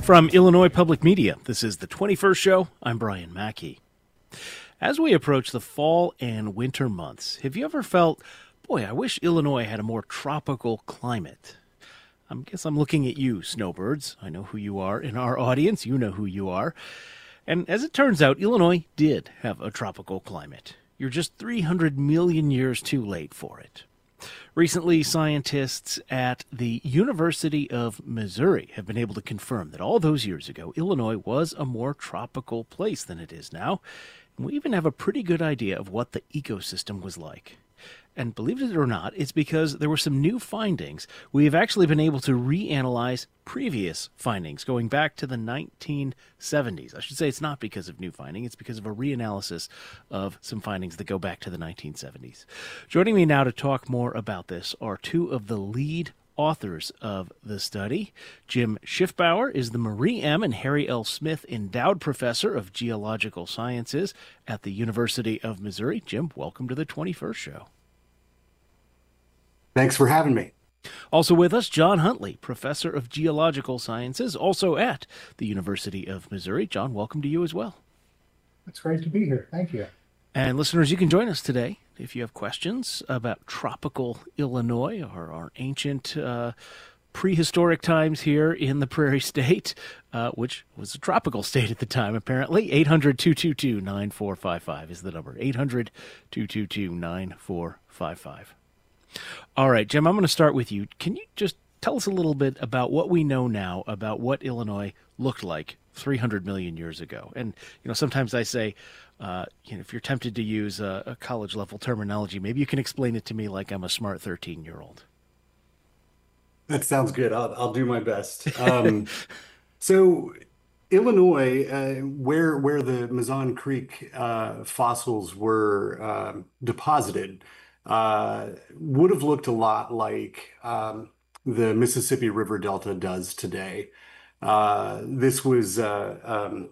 From Illinois Public Media, this is the 21st Show. I'm Brian Mackey. As we approach the fall and winter months, have you ever felt, boy, I wish Illinois had a more tropical climate? I guess I'm looking at you, snowbirds. I know who you are in our audience. You know who you are. And as it turns out, Illinois did have a tropical climate. You're just 300 million years too late for it. Recently, scientists at the University of Missouri have been able to confirm that all those years ago, Illinois was a more tropical place than it is now. And we even have a pretty good idea of what the ecosystem was like. And believe it or not, it's because there were some new findings. We have actually been able to reanalyze previous findings going back to the 1970s. I should say it's not because of new finding. It's because of a reanalysis of some findings that go back to the 1970s. Joining me now to talk more about this are two of the lead authors of the study. Jim Schiffbauer is the Marie M. and Harry L. Smith Endowed Professor of Geological Sciences at the University of Missouri. Jim, welcome to the 21st Show. Thanks for having me. Also with us, John Huntley, Professor of Geological Sciences, also at the University of Missouri. John, welcome to you as well. It's great to be here. Thank you. And listeners, you can join us today if you have questions about tropical Illinois or our ancient prehistoric times here in the Prairie State, which was a tropical state at the time, apparently. 800-222-9455 is the number. 800-222-9455. All right, Jim, I'm going to start with you. Can you just tell us a little bit about what we know now about what Illinois looked like 300 million years ago? And, sometimes I say, if you're tempted to use a college-level terminology, maybe you can explain it to me like I'm a smart 13-year-old. That sounds good. I'll do my best. So Illinois, where the Mazon Creek fossils were deposited, would have looked a lot like the Mississippi River Delta does today. This was the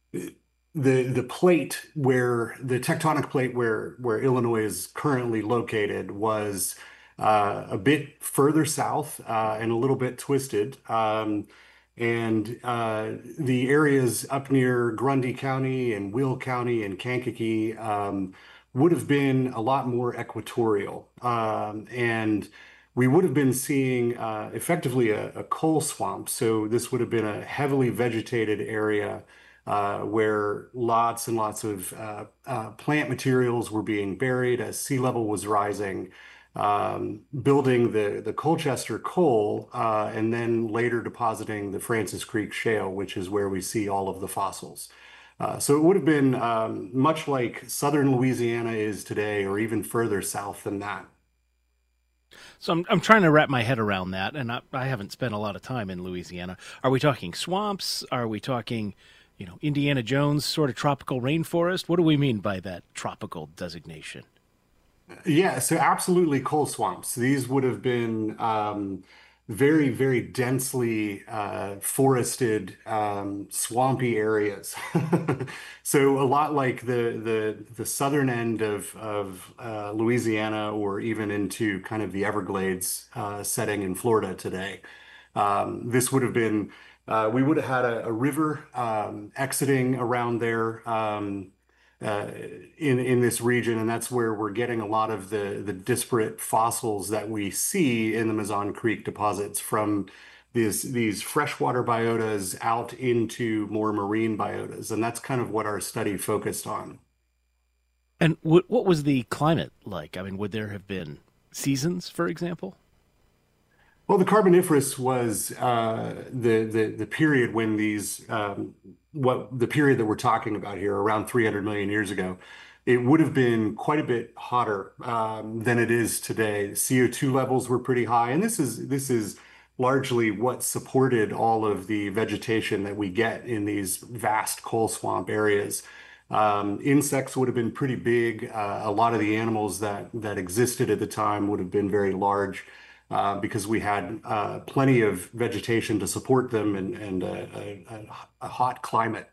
plate where the tectonic plate where Illinois is currently located was a bit further south and a little bit twisted. And the areas up near Grundy County and Will County and Kankakee would have been a lot more equatorial. And we would have been seeing effectively a coal swamp. So this would have been a heavily vegetated area where lots and lots of plant materials were being buried as sea level was rising, building the Colchester coal, and then later depositing the Francis Creek Shale, which is where we see all of the fossils. So it would have been much like southern Louisiana is today, or even further south than that. So I'm trying to wrap my head around that, and I haven't spent a lot of time in Louisiana. Are we talking swamps? Are we talking, Indiana Jones sort of tropical rainforest? What do we mean by that tropical designation? Yeah, so absolutely coal swamps. These would have been very, very densely forested, swampy areas. So a lot like the southern end of Louisiana, or even into kind of the Everglades setting in Florida today. This would have been, we would have had a river exiting around there. In this region, and that's where we're getting a lot of the disparate fossils that we see in the Mazon Creek deposits, from these freshwater biotas out into more marine biotas, and that's kind of what our study focused on. And what was the climate like? I mean, would there have been seasons, for example? Well, the Carboniferous was the period when these the period that we're talking about here, around 300 million years ago. It would have been quite a bit hotter than it is today. CO2 levels were pretty high, and this is largely what supported all of the vegetation that we get in these vast coal swamp areas. Insects would have been pretty big. A lot of the animals that existed at the time would have been very large. Because we had plenty of vegetation to support them, and a hot climate.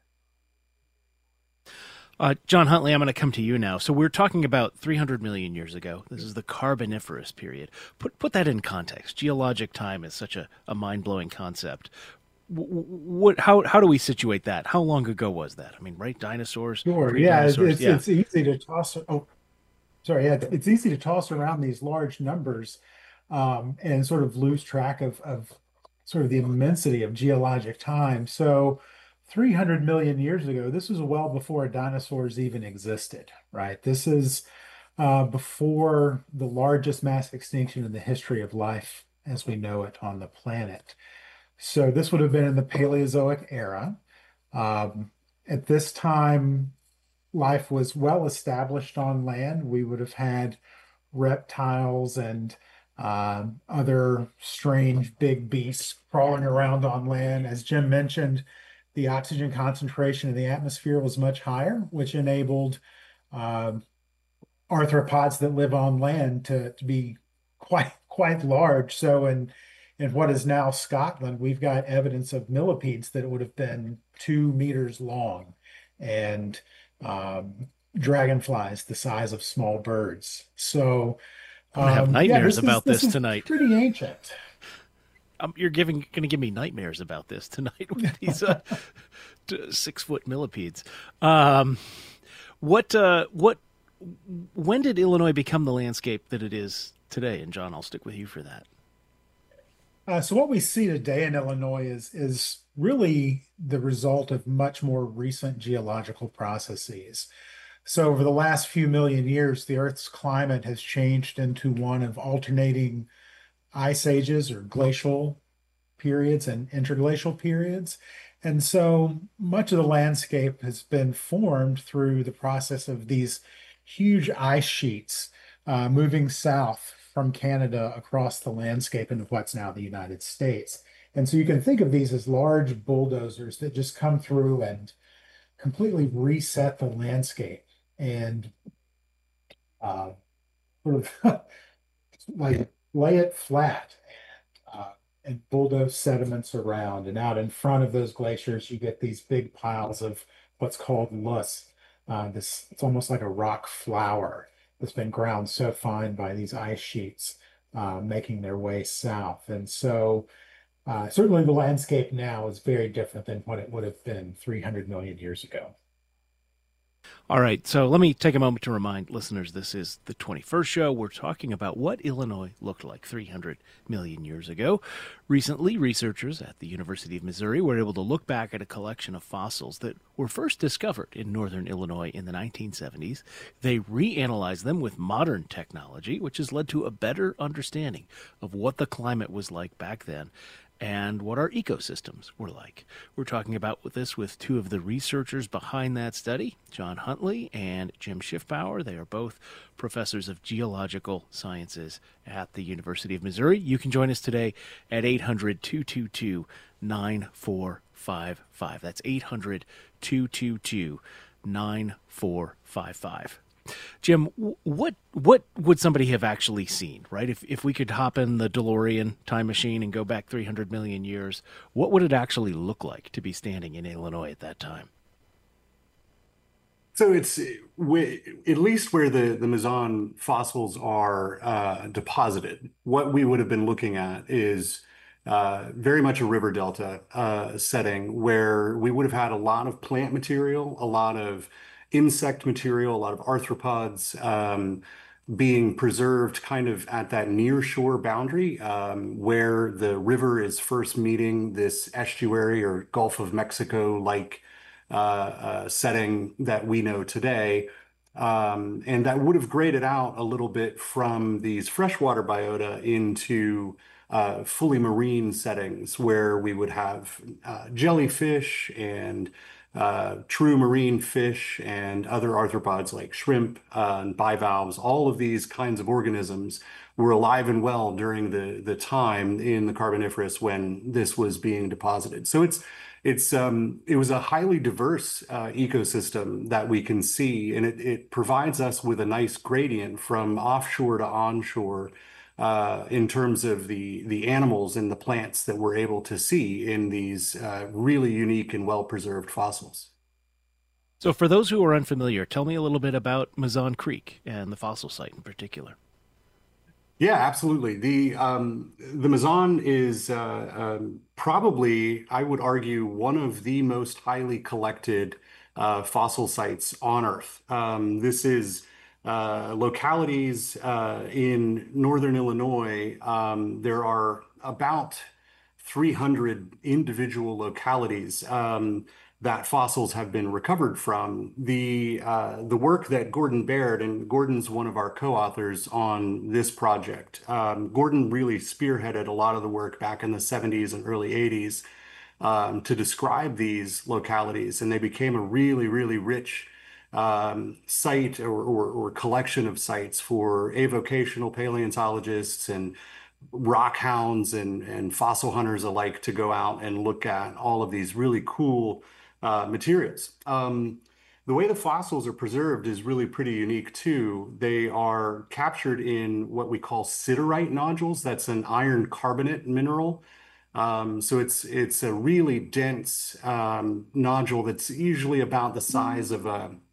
John Huntley, I'm going to come to you now. So we're talking about 300 million years ago. This is the Carboniferous period. Put that in context. Geologic time is such a mind-blowing concept. What? How do we situate that? How long ago was that? I mean, right? Dinosaurs, Sure. Yeah, pre-dinosaurs. Yeah. it's easy to toss. Oh, sorry. Yeah, it's easy to toss around these large numbers, and sort of lose track of sort of the immensity of geologic time. So, 300 million years ago, this was well before dinosaurs even existed, right? This is before the largest mass extinction in the history of life as we know it on the planet. So this would have been in the Paleozoic era. Um, at this time, life was well established on land. We would have had reptiles and other strange big beasts crawling around on land. As Jim mentioned, the oxygen concentration in the atmosphere was much higher, which enabled um arthropods that live on land to be quite large. So in what is now Scotland, we've got evidence of millipedes that would have been 2 meters long, and dragonflies the size of small birds. So I'm gonna have yeah, nightmares this is about this this is tonight. pretty ancient. You're gonna give me nightmares about this tonight with these 6 foot millipedes. What? When did Illinois become the landscape that it is today? And John, I'll stick with you for that. So what we see today in Illinois is really the result of much more recent geological processes. So over the last few million years, the Earth's climate has changed into one of alternating ice ages or glacial periods and interglacial periods. And so much of the landscape has been formed through the process of these huge ice sheets moving south from Canada across the landscape into what's now the United States. And so you can think of these as large bulldozers that just come through and completely reset the landscape and uh, sort of like lay it flat and bulldoze sediments around. And out in front of those glaciers, you get these big piles of what's called loess. This it's almost like a rock flour that's been ground so fine by these ice sheets, making their way south. And so certainly the landscape now is very different than what it would have been 300 million years ago. All right, so let me take a moment to remind listeners this is the 21st show. We're talking about what Illinois looked like 300 million years ago. Recently, researchers at the University of Missouri were able to look back at a collection of fossils that were first discovered in northern Illinois in the 1970s. They reanalyzed them with modern technology, which has led to a better understanding of what the climate was like back then and what our ecosystems were like. We're talking about this with two of the researchers behind that study, John Huntley and Jim Schiffbauer. They are both professors of geological sciences at the University of Missouri. You can join us today at 800-222-9455. That's 800-222-9455. Jim, what would somebody have actually seen, right? If we could hop in the DeLorean time machine and go back 300 million years, what would it actually look like to be standing in Illinois at that time? So it's at least where the Mazon fossils are deposited. What we would have been looking at is very much a river delta setting where we would have had a lot of plant material, a lot of insect material, a lot of arthropods being preserved kind of at that near shore boundary where the river is first meeting this estuary or Gulf of Mexico like setting that we know today. And that would have graded out a little bit from these freshwater biota into fully marine settings where we would have jellyfish and true marine fish and other arthropods like shrimp and bivalves. All of these kinds of organisms were alive and well during the time in the Carboniferous when this was being deposited. So it was a highly diverse ecosystem that we can see, and it provides us with a nice gradient from offshore to onshore in terms of the animals and the plants that we're able to see in these really unique and well-preserved fossils. So for those who are unfamiliar, tell me a little bit about Mazon Creek and the fossil site in particular. Yeah, absolutely. The Mazon is probably, I would argue, one of the most highly collected fossil sites on Earth. This is localities in northern Illinois. There are about 300 individual localities that fossils have been recovered from. The work that Gordon Baird, and Gordon's one of our co-authors on this project. Gordon really spearheaded a lot of the work back in the 70s and early 80s to describe these localities, and they became a really, really rich site or collection of sites for avocational paleontologists and rock hounds and fossil hunters alike to go out and look at all of these really cool materials. The way the fossils are preserved is really pretty unique too. They are captured in what we call siderite nodules. That's an iron carbonate mineral. So it's a really dense nodule that's usually about the size of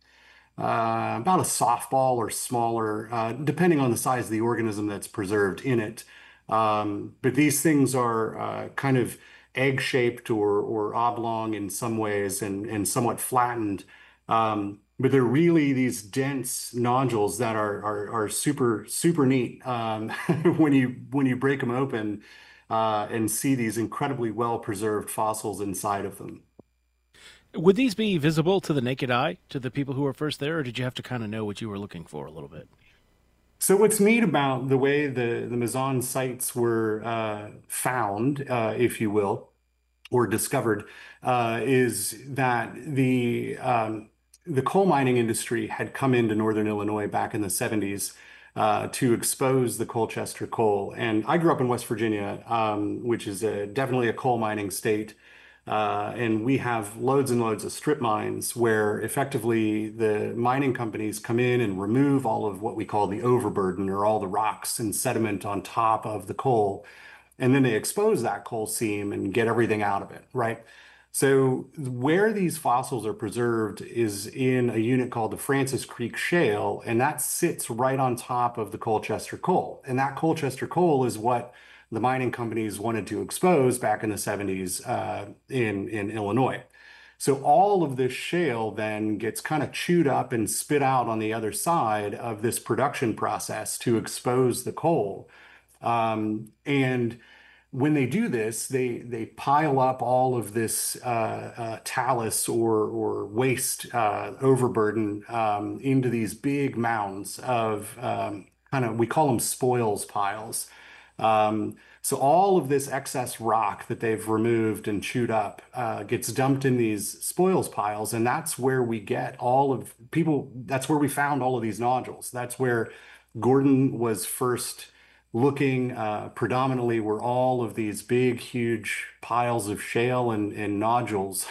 about a softball or smaller, depending on the size of the organism that's preserved in it. But these things are kind of egg-shaped or oblong in some ways and somewhat flattened. But they're really these dense nodules that are super super neat when you break them open and see these incredibly well preserved fossils inside of them. Would these be visible to the naked eye to the people who were first there, or did you have to kind of know what you were looking for a little bit? So what's neat about the way the Mazon sites were found, if you will, or discovered, is that the coal mining industry had come into northern Illinois back in the 70s to expose the Colchester coal. And I grew up in West Virginia, which is definitely a coal mining state. And we have loads and loads of strip mines where effectively the mining companies come in and remove all of what we call the overburden or all the rocks and sediment on top of the coal. And then they expose that coal seam and get everything out of it, right? So where these fossils are preserved is in a unit called the Francis Creek Shale, and that sits right on top of the Colchester coal. And that Colchester coal is what the mining companies wanted to expose back in the 70s in Illinois. So all of this shale then gets kind of chewed up and spit out on the other side of this production process to expose the coal. And when they do this, they pile up all of this talus or waste overburden into these big mounds of kind of we call them spoils piles. So all of this excess rock that they've removed and chewed up gets dumped in these spoils piles, and that's where we get all of people. That's where we found all of these nodules. That's where Gordon was first looking predominantly were all of these big, huge piles of shale and nodules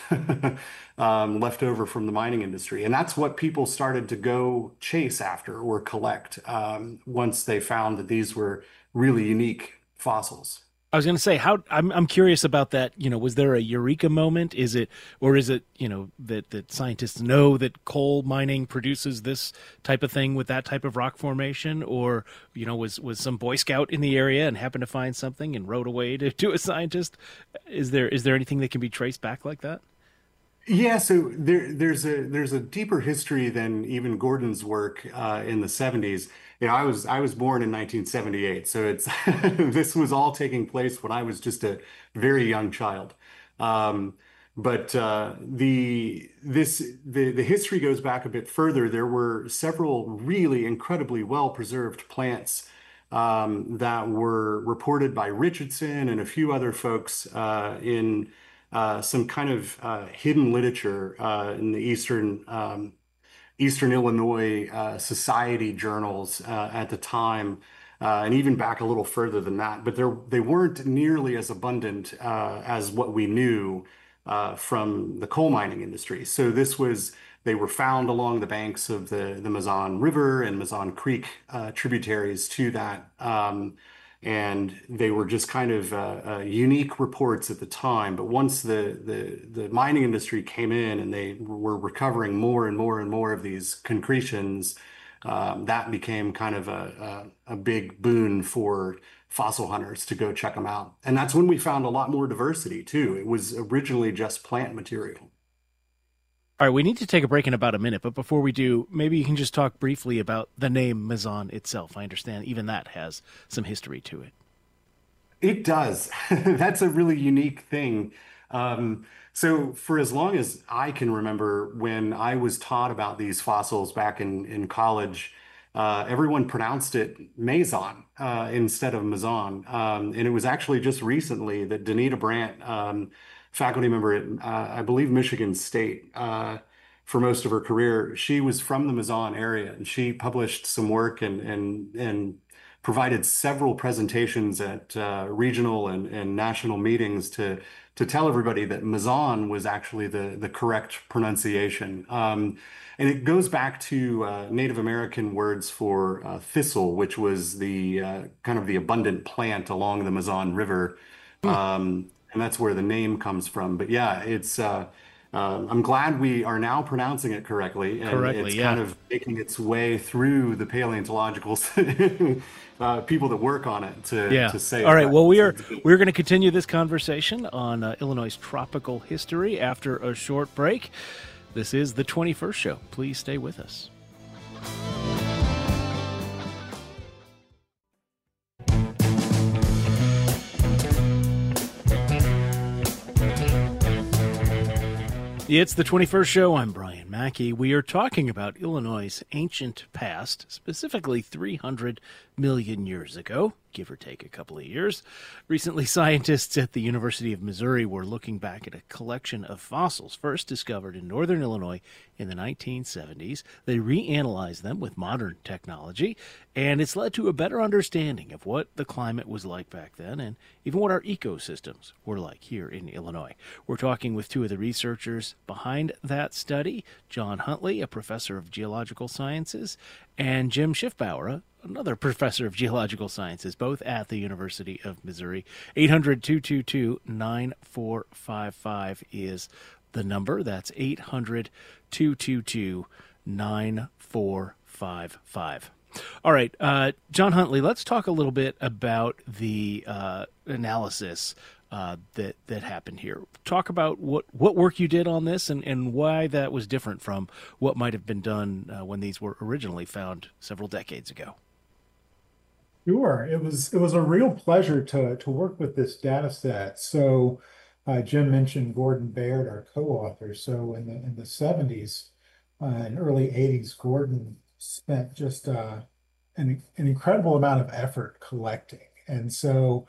left over from the mining industry. And that's what people started to go chase after or collect once they found that these were really unique fossils. I was going to say, how I'm curious about that. You know, was there a eureka moment? Is it, or is it, you know, that scientists know that coal mining produces this type of thing with that type of rock formation, or you know, was some Boy Scout in the area and happened to find something and wrote away to a scientist? Is there anything that can be traced back like that? Yeah, so there's a deeper history than even Gordon's work in the 70s. You know, I was born in 1978, so it's this was all taking place when I was just a very young child. Um, but the history goes back a bit further. There were several really incredibly well preserved plants that were reported by Richardson and a few other folks in some kind of hidden literature in the Eastern Illinois society journals at the time, and even back a little further than that. But they weren't nearly as abundant as what we knew from the coal mining industry. So they were found along the banks of the Mazon River and Mazon Creek tributaries to that. And they were just kind of unique reports at the time. But once the mining industry came in and they were recovering more and more and more of these concretions, that became kind of a big boon for fossil hunters to go check them out. And that's when we found a lot more diversity too. It was originally just plant material. All right, we need to take a break in about a minute, but before we do, maybe you can just talk briefly about the name Mazon itself. I understand even that has some history to it. It does. That's a really unique thing. So for as long as I can remember, when I was taught about these fossils back in college, everyone pronounced it Maison instead of Mazon. And it was actually just recently that Danita Brandt, faculty member at, I believe, Michigan State, for most of her career, she was from the Mazon area, and she published some work and provided several presentations at regional and national meetings to tell everybody that Mazon was actually the correct pronunciation. And it goes back to Native American words for thistle, which was the kind of the abundant plant along the Mazon River. And that's where the name comes from. But yeah, I'm glad we are now pronouncing it correctly, and Correctly, it's yeah. kind of making its way through the paleontological people that work on it Yeah. to say All it right. right. Well, So it's good. we're going to continue this conversation on Illinois' tropical history after a short break. This is the 21st show. Please stay with us. It's the 21st show. I'm Brian Mackey. We are talking about Illinois' ancient past, specifically 300 million years ago, give or take a couple of years. Recently, scientists at the University of Missouri were looking back at a collection of fossils first discovered in northern Illinois in the 1970s. They reanalyzed them with modern technology, and it's led to a better understanding of what the climate was like back then and even what our ecosystems were like here in Illinois. We're talking with two of the researchers behind that study, John Huntley, a professor of geological sciences, and Jim Schiffbauer, another professor of geological sciences, both at the University of Missouri. 800-222-9455 is the number. That's 800-222-9455. All right, John Huntley, let's talk a little bit about the analysis that happened here. Talk about what work you did on this and why that was different from what might have been done when these were originally found several decades ago. Sure. It was a real pleasure to work with this data set. So Jim mentioned Gordon Baird, our co-author. So in the 70s and early 80s, Gordon spent just an incredible amount of effort collecting. And so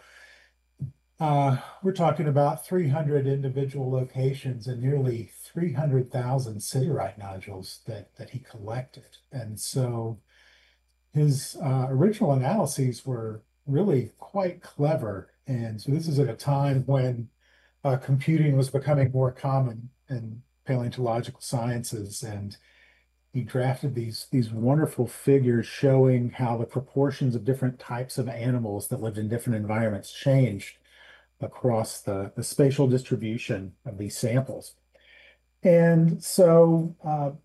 we're talking about 300 individual locations and nearly 300,000 siderite nodules that he collected. And so his original analyses were really quite clever. And so this is at a time when computing was becoming more common in paleontological sciences. And he drafted these wonderful figures showing how the proportions of different types of animals that lived in different environments changed across the spatial distribution of these samples. And so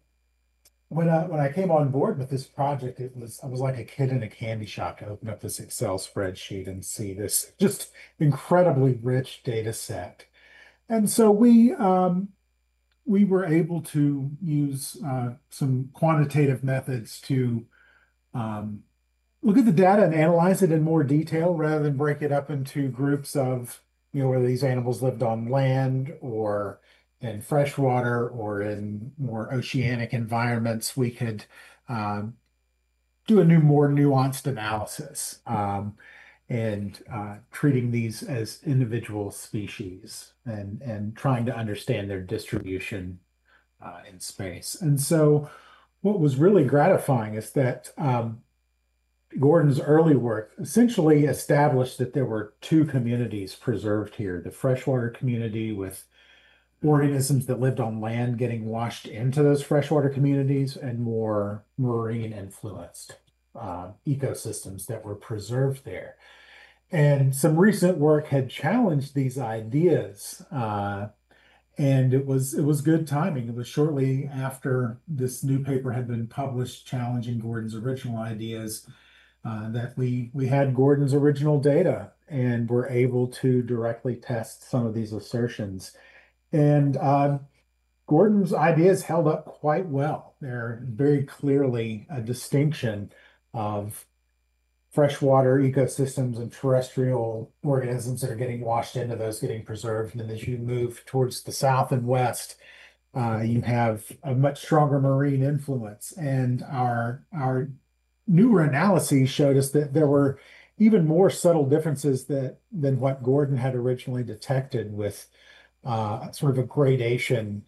when I came on board with this project, I was like a kid in a candy shop to open up this Excel spreadsheet and see this just incredibly rich data set. And so we were able to use some quantitative methods to um, look at the data and analyze it in more detail rather than break it up into groups of, whether these animals lived on land or in freshwater or in more oceanic environments. We could um, do a more nuanced analysis and treating these as individual species and trying to understand their distribution in space. And so what was really gratifying is that Gordon's early work essentially established that there were two communities preserved here, the freshwater community with organisms that lived on land getting washed into those freshwater communities, and more marine influenced ecosystems that were preserved there. And some recent work had challenged these ideas And it was good timing. It was shortly after this new paper had been published challenging Gordon's original ideas that we had Gordon's original data and were able to directly test some of these assertions. And Gordon's ideas held up quite well. They're very clearly a distinction of freshwater ecosystems and terrestrial organisms that are getting washed into those getting preserved. And then as you move towards the south and west, you have a much stronger marine influence. And our newer analyses showed us that there were even more subtle differences than what Gordon had originally detected with sort of a gradation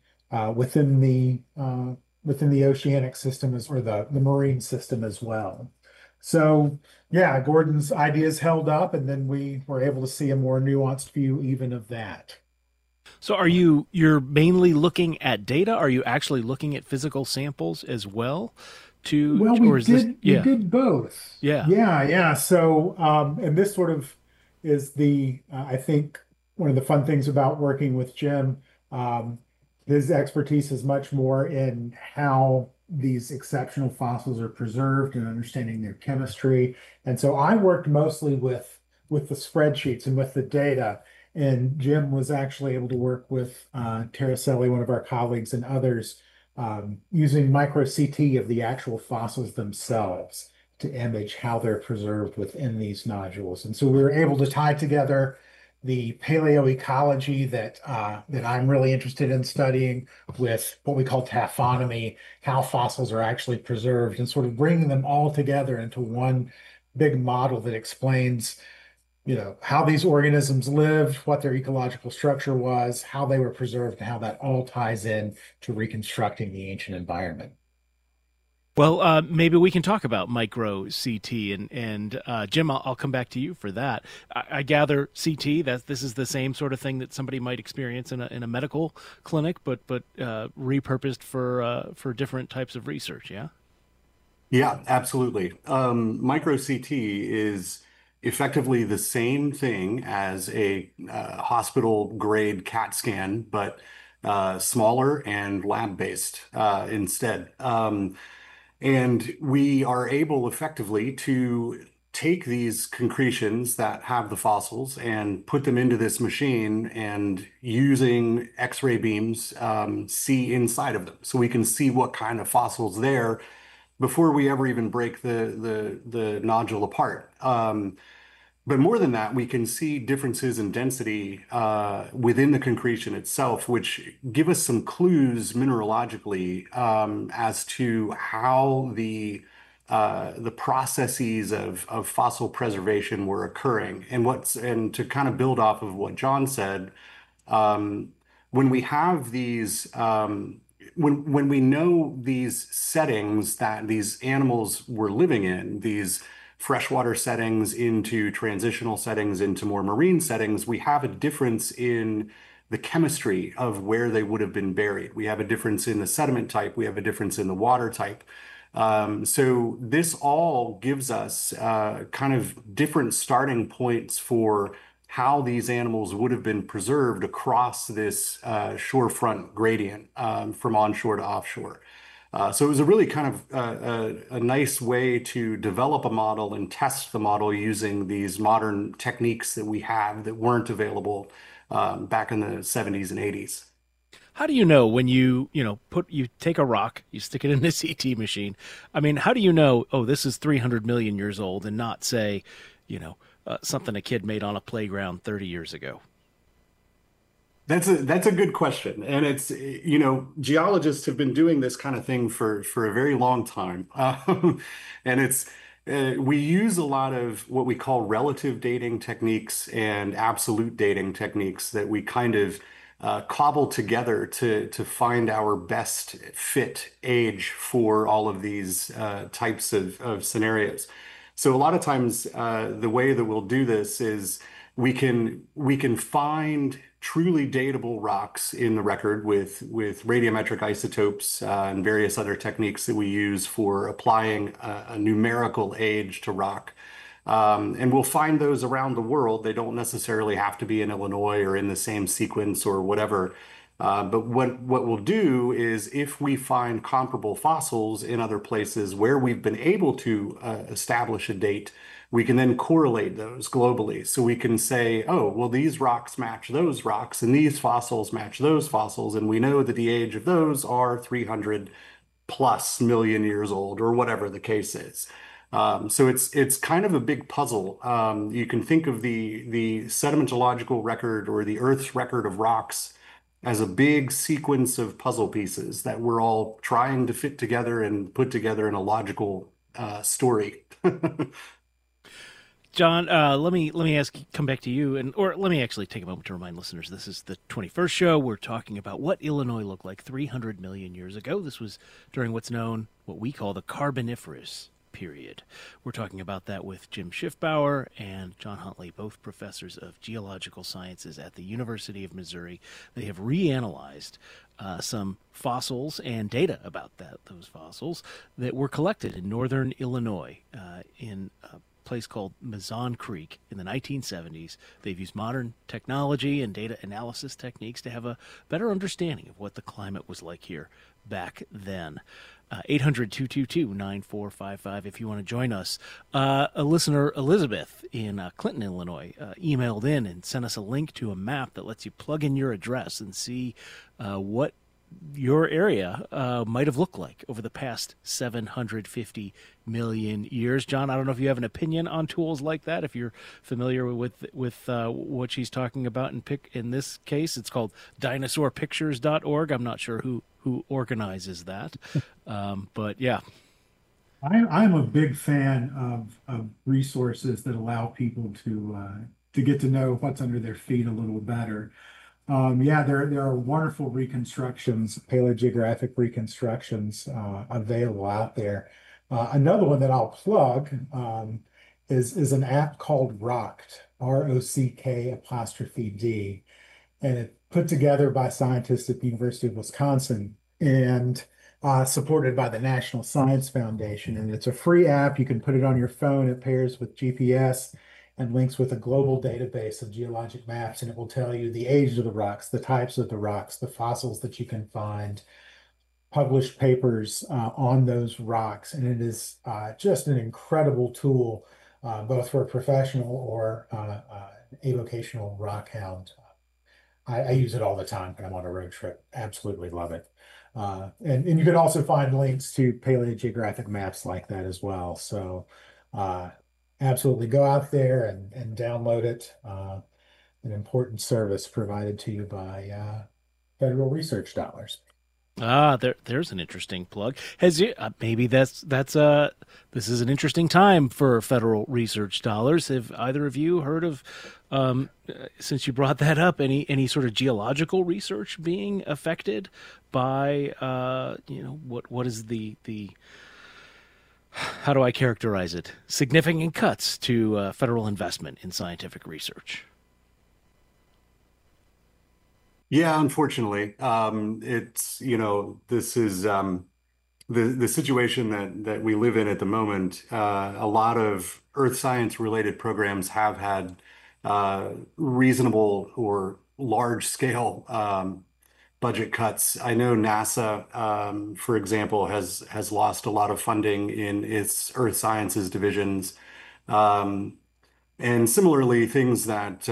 within the oceanic system or the marine system as well. So yeah, Gordon's ideas held up, and then we were able to see a more nuanced view even of that. So you're mainly looking at data? Are you actually looking at physical samples as well Well, we or is this, did we yeah, did both. yeah. Yeah, yeah. So and this sort of is the I think one of the fun things about working with Jim. Um, his expertise is much more in how these exceptional fossils are preserved and understanding their chemistry. And so I worked mostly with the spreadsheets and with the data. And Jim was actually able to work with Terracelli, one of our colleagues, and others using micro CT of the actual fossils themselves to image how they're preserved within these nodules. And so we were able to tie together the paleoecology that I'm really interested in studying with what we call taphonomy, how fossils are actually preserved, and sort of bringing them all together into one big model that explains how these organisms lived, what their ecological structure was, how they were preserved, and how that all ties in to reconstructing the ancient environment. Well, maybe we can talk about micro CT and Jim. I'll come back to you for that. I gather CT that this is the same sort of thing that somebody might experience in a medical clinic, but repurposed for different types of research. Yeah. Yeah, absolutely. Micro CT is effectively the same thing as a hospital grade CAT scan, but smaller and lab based instead. And we are able effectively to take these concretions that have the fossils and put them into this machine and using X-ray beams, see inside of them. So we can see what kind of fossils there before we ever even break the nodule apart. But more than that, we can see differences in density within the concretion itself, which give us some clues mineralogically as to how the processes of fossil preservation were occurring. And to kind of build off of what John said, um, when we have these when we know these settings that these animals were living in, these freshwater settings into transitional settings into more marine settings, we have a difference in the chemistry of where they would have been buried. We have a difference in the sediment type. We have a difference in the water type. So this all gives us kind of different starting points for how these animals would have been preserved across this shorefront gradient from onshore to offshore. So it was a really kind of a nice way to develop a model and test the model using these modern techniques that we have that weren't available back in the 70s and 80s. How do you know when you take a rock, you stick it in a CT machine? I mean, how do you know, oh, this is 300 million years old and not say, something a kid made on a playground 30 years ago? That's a good question, and it's geologists have been doing this kind of thing for a very long time, and it's we use a lot of what we call relative dating techniques and absolute dating techniques that we kind of cobble together to find our best fit age for all of these types of scenarios. So a lot of times, the way that we'll do this is we can find truly datable rocks in the record with radiometric isotopes and various other techniques that we use for applying a numerical age to rock. And we'll find those around the world. They don't necessarily have to be in Illinois or in the same sequence or whatever. But what we'll do is if we find comparable fossils in other places where we've been able to establish a date, we can then correlate those globally. So we can say, oh, well, these rocks match those rocks, and these fossils match those fossils, and we know that the age of those are 300 plus million years old, or whatever the case is. So it's kind of a big puzzle. You can think of the sedimentological record or the Earth's record of rocks as a big sequence of puzzle pieces that we're all trying to fit together and put together in a logical story. John, let me come back to you, and or let me actually take a moment to remind listeners this is the 21st show. We're talking about what Illinois looked like 300 million years ago. This was during what we call the Carboniferous period. We're talking about that with Jim Schiffbauer and John Huntley, both professors of geological sciences at the University of Missouri. They have reanalyzed some fossils and data about those fossils that were collected in northern Illinois in place called Mazon Creek in the 1970s. They've used modern technology and data analysis techniques to have a better understanding of what the climate was like here back then. 800-222-9455 if you want to join us. A listener, Elizabeth, in Clinton, Illinois, emailed in and sent us a link to a map that lets you plug in your address and see what your area might have looked like over the past 750 million years. John, I don't know if you have an opinion on tools like that. If you're familiar with what she's talking about in this case, it's called dinosaurpictures.org. I'm not sure who organizes that, but yeah. I'm a big fan of resources that allow people to get to know what's under their feet a little better. Yeah, there are wonderful reconstructions, paleogeographic reconstructions available out there. Another one that I'll plug is an app called Rocked, ROCK apostrophe D, and it's put together by scientists at the University of Wisconsin and supported by the National Science Foundation. And it's a free app. You can put it on your phone. It pairs with GPS and links with a global database of geologic maps, and it will tell you the age of the rocks, the types of the rocks, the fossils that you can find, published papers on those rocks. And it is just an incredible tool, both for a professional or avocational rock hound. I use it all the time when I'm on a road trip. Absolutely love it. And you can also find links to paleogeographic maps like that as well. So absolutely go out there and download it. An important service provided to you by federal research dollars. There's an interesting plug. Has you maybe that's this is an interesting time for federal research dollars. Have either of you heard of, since you brought that up, any sort of geological research being affected by what is the how do I characterize it? Significant cuts to federal investment in scientific research. Yeah, unfortunately, it's this is the situation that we live in at the moment. A lot of earth science related programs have had reasonable or large scale budget cuts. I know NASA, for example, has lost a lot of funding in its earth sciences divisions. Um, and similarly, things that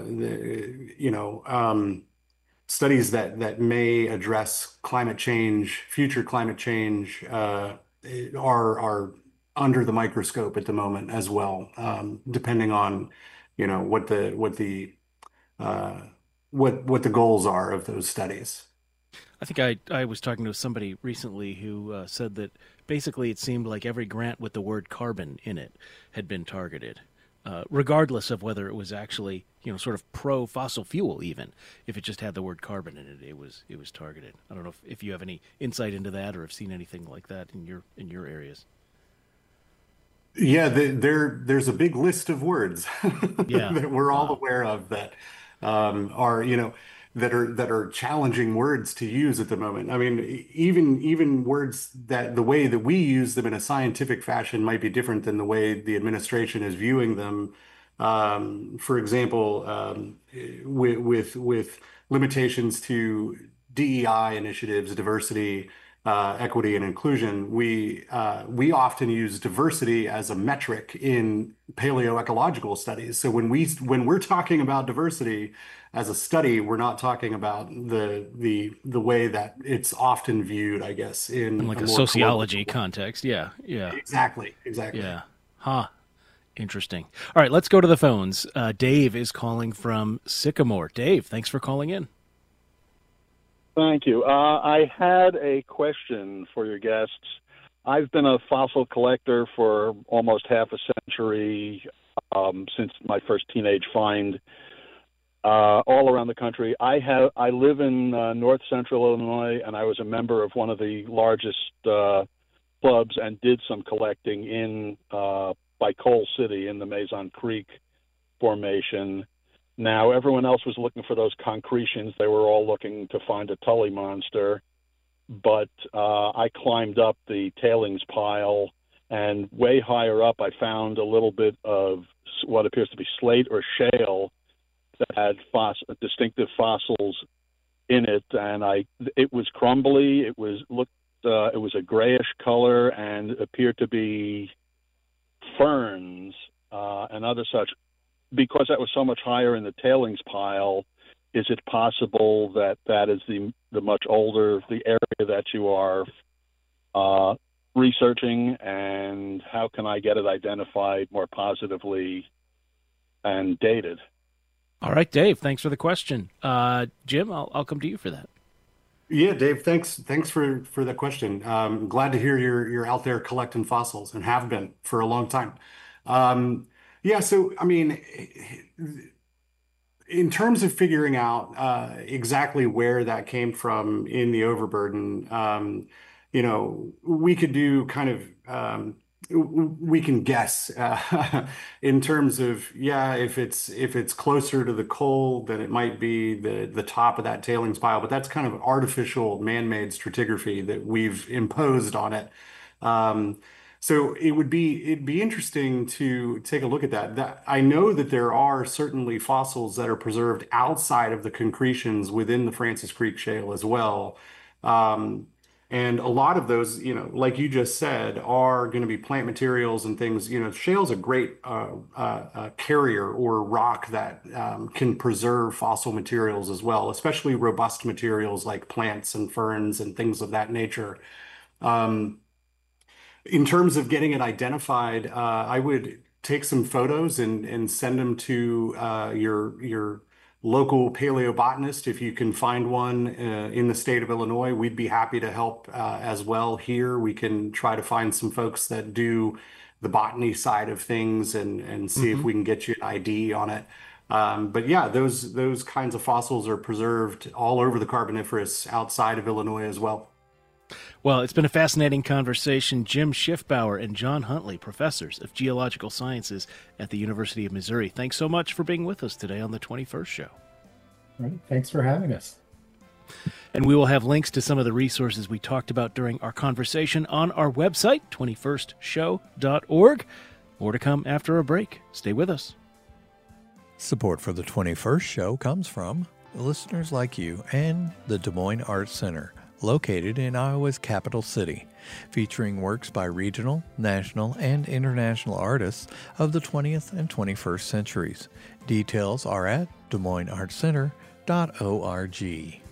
studies that may address climate change, future climate change, are under the microscope at the moment as well, depending on, what uh, what the goals are of those studies. I think I was talking to somebody recently who said that basically it seemed like every grant with the word carbon in it had been targeted, regardless of whether it was actually sort of pro fossil fuel. Even if it just had the word carbon in it, it was targeted. I don't know if you have any insight into that or have seen anything like that in your areas. Yeah, there's a big list of words Yeah. that we're all Wow. aware of that are that are challenging words to use at the moment. I mean, even words that the way that we use them in a scientific fashion might be different than the way the administration is viewing them. For example, with limitations to DEI initiatives, diversity, equity, and inclusion, we often use diversity as a metric in paleoecological studies. So when we're talking about diversity as a study, we're not talking about the way that it's often viewed, I guess, in like a a more sociology colloquial. context. Yeah, yeah, Exactly, exactly. yeah. Huh. Interesting. All right, let's go to the phones. Dave is calling from Sycamore. Dave, thanks for calling in. Thank you. I had a question for your guests. I've been a fossil collector for almost half a century, since my first teenage find, all around the country. I live in north central Illinois, and I was a member of one of the largest clubs and did some collecting in by Coal City in the Mason Creek Formation. Now, everyone else was looking for those concretions. They were all looking to find a Tully monster. But I climbed up the tailings pile, and way higher up, I found a little bit of what appears to be slate or shale that had distinctive fossils in it. And it was crumbly. It was a grayish color and appeared to be ferns and other such. Because that was so much higher in the tailings pile, is it possible that that is the much older, the area that you are researching, and how can I get it identified more positively and dated? All right, Dave, thanks for the question. Jim, I'll come to you for that. Yeah, Dave, thanks for the question. Glad to hear you're out there collecting fossils and have been for a long time. Yeah, so I mean, in terms of figuring out exactly where that came from in the overburden, we could do kind of we can guess in terms of, yeah, if it's closer to the coal, then it might be the top of that tailings pile, but that's kind of artificial man-made stratigraphy that we've imposed on it. So it'd be interesting to take a look at that. I know that there are certainly fossils that are preserved outside of the concretions within the Francis Creek Shale as well. And a lot of those, like you just said, are going to be plant materials and things. Shale's a great carrier or rock that can preserve fossil materials as well, especially robust materials like plants and ferns and things of that nature. In terms of getting it identified, I would take some photos and send them to your local paleobotanist. If you can find one in the state of Illinois, we'd be happy to help as well here. We can try to find some folks that do the botany side of things and see if we can get you an ID on it. But yeah, those kinds of fossils are preserved all over the Carboniferous outside of Illinois as well. Well, it's been a fascinating conversation. Jim Schiffbauer and John Huntley, professors of geological sciences at the University of Missouri. Thanks so much for being with us today on the 21st Show. All right. Thanks for having us. And we will have links to some of the resources we talked about during our conversation on our website, 21stshow.org. More to come after a break. Stay with us. Support for the 21st Show comes from listeners like you and the Des Moines Arts Center, located in Iowa's capital city, featuring works by regional, national, and international artists of the 20th and 21st centuries. Details are at DesMoinesArtsCenter.org.